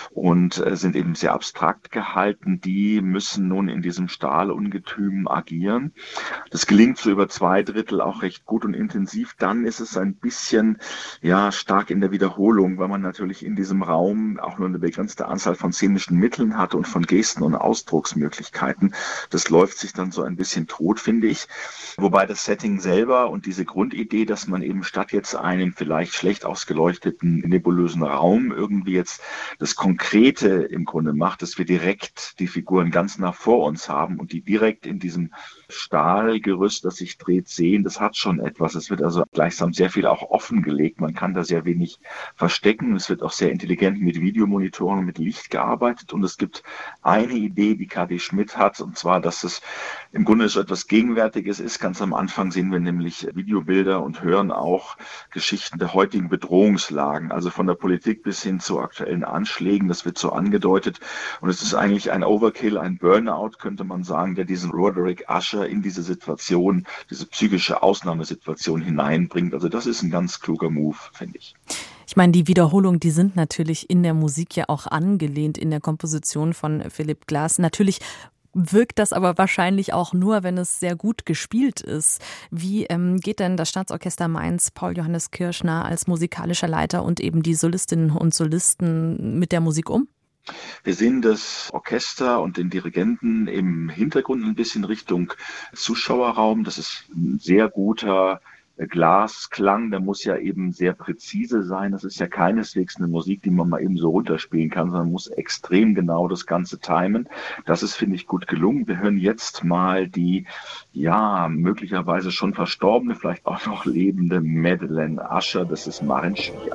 [SPEAKER 11] und sind eben sehr abstrakt gehalten. Die müssen nun in diesem Stahlungetüm agieren. Das gelingt so über 2/3 auch recht gut und intensiv. Dann ist es ein bisschen stark in der Wiederholung, weil man natürlich in diesem Raum auch nur eine begrenzte Anzahl von szenischen Mitteln hat und von Gesten und Ausdrucksmöglichkeiten. Das läuft sich dann so ein bisschen tot, finde ich. Wobei das Setting selber und diese Grundidee, dass man eben statt jetzt einem vielleicht schlecht ausgeleuchteten, nebulösen Raum irgendwie jetzt das Konkrete im Grunde macht, dass wir direkt die Figuren ganz nah vor uns haben und die direkt in diesem Stahlgerüst, das sich dreht, sehen, das hat schon etwas. Es wird also gleichsam sehr viel auch offengelegt. Man kann da sehr wenig verstecken. Es wird auch sehr intelligent mit Videomonitoren und mit Licht gearbeitet. Und es gibt eine Idee, die KD Schmidt hat, und zwar, dass es im Grunde so etwas Gegenwärtiges ist. Ganz am Anfang sehen wir nämlich Videobilder und hören auch Geschichten der heutigen Bedrohungslagen, also von der Politik bis hin zu aktuellen Anschlägen. Das wird so angedeutet. Und es ist eigentlich ein Overkill, ein Burnout, könnte man sagen, der diesen Roderick Usher in diese Situation, diese psychische Ausnahmesituation hineinbringt. Also das ist ein ganz kluger Move, finde ich.
[SPEAKER 2] Ich meine, die Wiederholungen, die sind natürlich in der Musik ja auch angelehnt in der Komposition von Philipp Glass. Natürlich wirkt das aber wahrscheinlich auch nur, wenn es sehr gut gespielt ist. Wie geht denn das Staatsorchester Mainz, Paul Johannes Kirschner als musikalischer Leiter und eben die Solistinnen und Solisten mit der Musik um?
[SPEAKER 11] Wir sehen das Orchester und den Dirigenten im Hintergrund ein bisschen Richtung Zuschauerraum. Das ist ein sehr guter Glasklang, der muss ja eben sehr präzise sein. Das ist ja keineswegs eine Musik, die man mal eben so runterspielen kann, sondern muss extrem genau das Ganze timen. Das ist, finde ich, gut gelungen. Wir hören jetzt mal die, möglicherweise schon verstorbene, vielleicht auch noch lebende Madeleine Usher. Das ist Maren Schwier.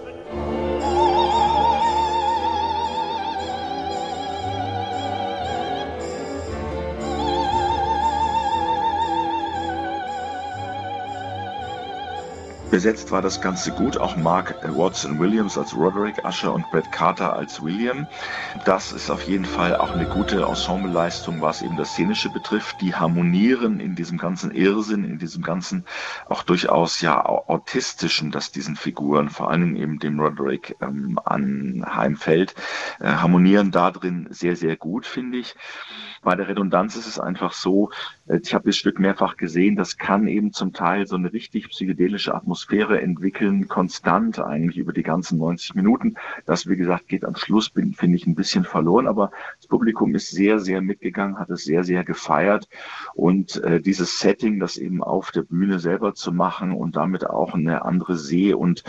[SPEAKER 11] Besetzt war das Ganze gut, auch Mark Watson Williams als Roderick Usher und Brett Carter als William. Das ist auf jeden Fall auch eine gute Ensembleleistung, was eben das Szenische betrifft. Die harmonieren in diesem ganzen Irrsinn, in diesem ganzen auch durchaus autistischen, das diesen Figuren, vor allen Dingen eben dem Roderick anheimfällt, harmonieren da drin sehr, sehr gut, finde ich. Bei der Redundanz ist es einfach so, ich habe das Stück mehrfach gesehen, das kann eben zum Teil so eine richtig psychedelische Atmosphäre entwickeln, konstant eigentlich über die ganzen 90 Minuten. Das, wie gesagt, geht am Schluss, finde ich, ein bisschen verloren, aber das Publikum ist sehr, sehr mitgegangen, hat es sehr, sehr gefeiert und dieses Setting, das eben auf der Bühne selber zu machen und damit auch eine andere Seh- und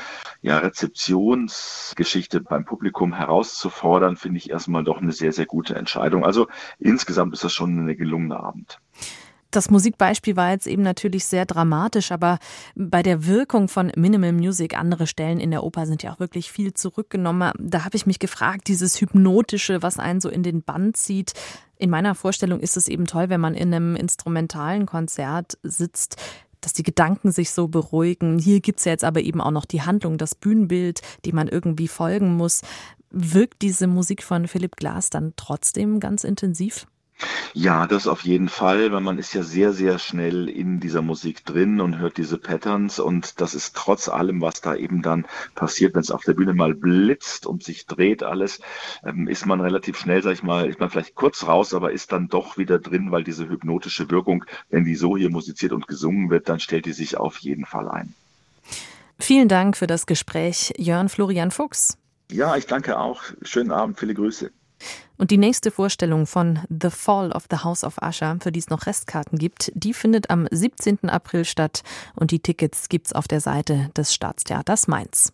[SPEAKER 11] Rezeptionsgeschichte beim Publikum herauszufordern, finde ich erstmal doch eine sehr, sehr gute Entscheidung. Also insgesamt ist das schon ein gelungener Abend.
[SPEAKER 2] Das Musikbeispiel war jetzt eben natürlich sehr dramatisch, aber bei der Wirkung von Minimal Music, andere Stellen in der Oper sind ja auch wirklich viel zurückgenommen. Da habe ich mich gefragt, dieses Hypnotische, was einen so in den Bann zieht. In meiner Vorstellung ist es eben toll, wenn man in einem instrumentalen Konzert sitzt, dass die Gedanken sich so beruhigen. Hier gibt es ja jetzt aber eben auch noch die Handlung, das Bühnenbild, dem man irgendwie folgen muss. Wirkt diese Musik von Philipp Glass dann trotzdem ganz intensiv?
[SPEAKER 11] Ja, das auf jeden Fall, weil man ist ja sehr, sehr schnell in dieser Musik drin und hört diese Patterns und das ist trotz allem, was da eben dann passiert, wenn es auf der Bühne mal blitzt und sich dreht alles, ist man relativ schnell, ist man vielleicht kurz raus, aber ist dann doch wieder drin, weil diese hypnotische Wirkung, wenn die so hier musiziert und gesungen wird, dann stellt die sich auf jeden Fall ein.
[SPEAKER 2] Vielen Dank für das Gespräch, Jörn Florian Fuchs.
[SPEAKER 11] Ja, ich danke auch. Schönen Abend, viele Grüße.
[SPEAKER 2] Und die nächste Vorstellung von The Fall of the House of Usher, für die es noch Restkarten gibt, die findet am 17. April statt und die Tickets gibt's auf der Seite des Staatstheaters Mainz.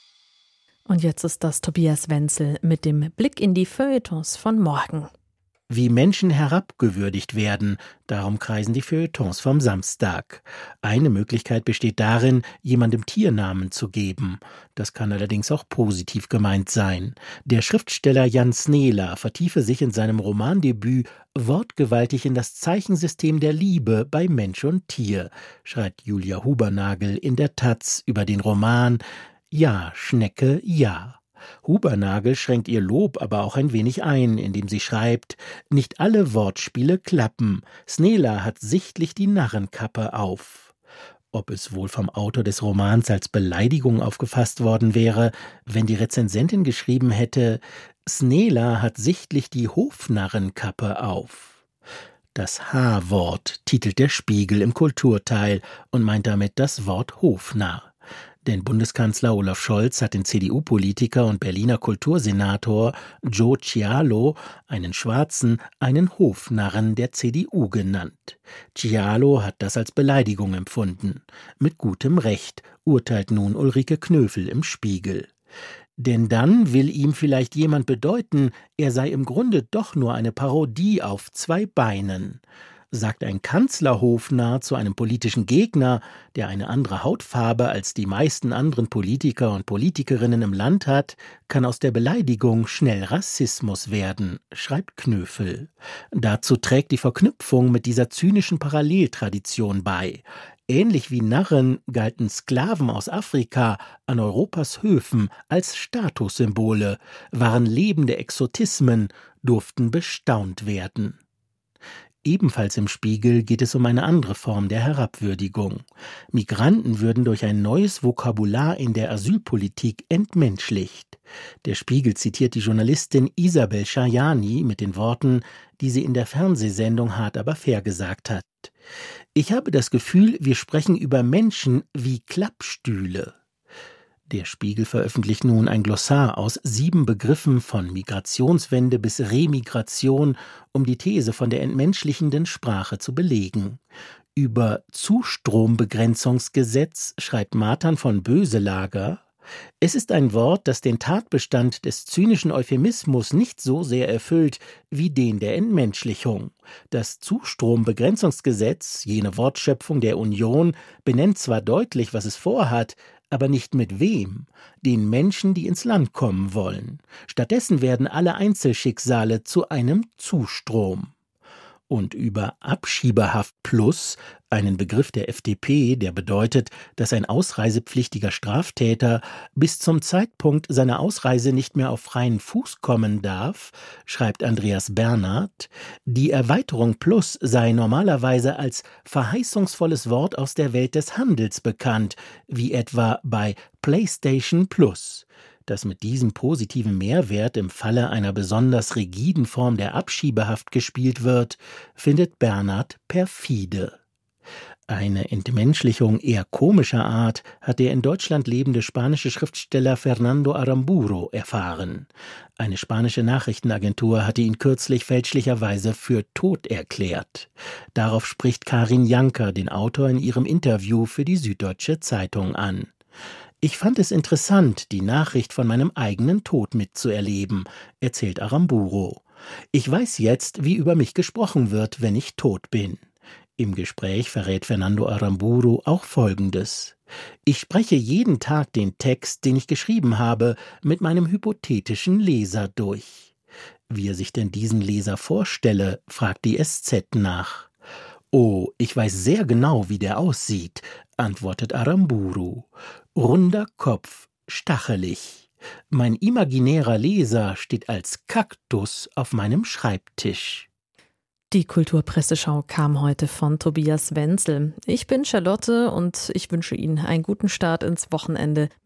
[SPEAKER 2] Und jetzt ist das Tobias Wenzel mit dem Blick in die Feuilletons von morgen.
[SPEAKER 12] wie Menschen herabgewürdigt werden. Darum kreisen die Feuilletons vom Samstag. Eine Möglichkeit besteht darin, jemandem Tiernamen zu geben. Das kann allerdings auch positiv gemeint sein. Der Schriftsteller Jan Snela vertiefe sich in seinem Romandebüt wortgewaltig in das Zeichensystem der Liebe bei Mensch und Tier, schreibt Julia Hubernagel in der taz über den Roman Ja, Schnecke, ja. Hubernagel schränkt ihr Lob aber auch ein wenig ein, indem sie schreibt, nicht alle Wortspiele klappen. Snela hat sichtlich die Narrenkappe auf. Ob es wohl vom Autor des Romans als Beleidigung aufgefasst worden wäre, wenn die Rezensentin geschrieben hätte, Snela hat sichtlich die Hofnarrenkappe auf. Das H-Wort titelt der Spiegel im Kulturteil und meint damit das Wort Hofnarr. Denn Bundeskanzler Olaf Scholz hat den CDU-Politiker und Berliner Kultursenator Joe Cialo, einen Schwarzen, einen Hofnarren der CDU genannt. Cialo hat das als Beleidigung empfunden. Mit gutem Recht, urteilt nun Ulrike Knöfel im Spiegel. Denn dann will ihm vielleicht jemand bedeuten, er sei im Grunde doch nur eine Parodie auf zwei Beinen. Sagt ein Kanzlerhofnarr zu einem politischen Gegner, der eine andere Hautfarbe als die meisten anderen Politiker und Politikerinnen im Land hat, kann aus der Beleidigung schnell Rassismus werden, schreibt Knöfel. Dazu trägt die Verknüpfung mit dieser zynischen Paralleltradition bei. Ähnlich wie Narren galten Sklaven aus Afrika an Europas Höfen als Statussymbole, waren lebende Exotismen, durften bestaunt werden. Ebenfalls im Spiegel geht es um eine andere Form der Herabwürdigung. Migranten würden durch ein neues Vokabular in der Asylpolitik entmenschlicht. Der Spiegel zitiert die Journalistin Isabel Schajani mit den Worten, die sie in der Fernsehsendung Hart aber fair gesagt hat. Ich habe das Gefühl, wir sprechen über Menschen wie Klappstühle. Der Spiegel veröffentlicht nun ein Glossar aus 7 Begriffen von Migrationswende bis Remigration, um die These von der entmenschlichenden Sprache zu belegen. Über Zustrombegrenzungsgesetz schreibt Marthan von Böselager: Es ist ein Wort, das den Tatbestand des zynischen Euphemismus nicht so sehr erfüllt wie den der Entmenschlichung. Das Zustrombegrenzungsgesetz, jene Wortschöpfung der Union, benennt zwar deutlich, was es vorhat, aber nicht mit wem, den Menschen, die ins Land kommen wollen. Stattdessen werden alle Einzelschicksale zu einem Zustrom. Und über Abschiebehaft plus, einen Begriff der FDP, der bedeutet, dass ein ausreisepflichtiger Straftäter bis zum Zeitpunkt seiner Ausreise nicht mehr auf freien Fuß kommen darf, schreibt Andreas Bernhard, die Erweiterung plus sei normalerweise als verheißungsvolles Wort aus der Welt des Handels bekannt, wie etwa bei PlayStation Plus. Dass mit diesem positiven Mehrwert im Falle einer besonders rigiden Form der Abschiebehaft gespielt wird, findet Bernhard perfide. Eine Entmenschlichung eher komischer Art hat der in Deutschland lebende spanische Schriftsteller Fernando Aramburu erfahren. Eine spanische Nachrichtenagentur hatte ihn kürzlich fälschlicherweise für tot erklärt. Darauf spricht Karin Janker den Autor in ihrem Interview für die Süddeutsche Zeitung an. Ich fand es interessant, die Nachricht von meinem eigenen Tod mitzuerleben, erzählt Aramburu. Ich weiß jetzt, wie über mich gesprochen wird, wenn ich tot bin. Im Gespräch verrät Fernando Aramburu auch Folgendes: Ich spreche jeden Tag den Text, den ich geschrieben habe, mit meinem hypothetischen Leser durch. Wie er sich denn diesen Leser vorstelle, fragt die SZ nach. Oh, ich weiß sehr genau, wie der aussieht, antwortet Aramburu. Runder Kopf, stachelig. Mein imaginärer Leser steht als Kaktus auf meinem Schreibtisch.
[SPEAKER 2] Die Kulturpresseschau kam heute von Tobias Wenzel. Ich bin Charlotte und ich wünsche Ihnen einen guten Start ins Wochenende.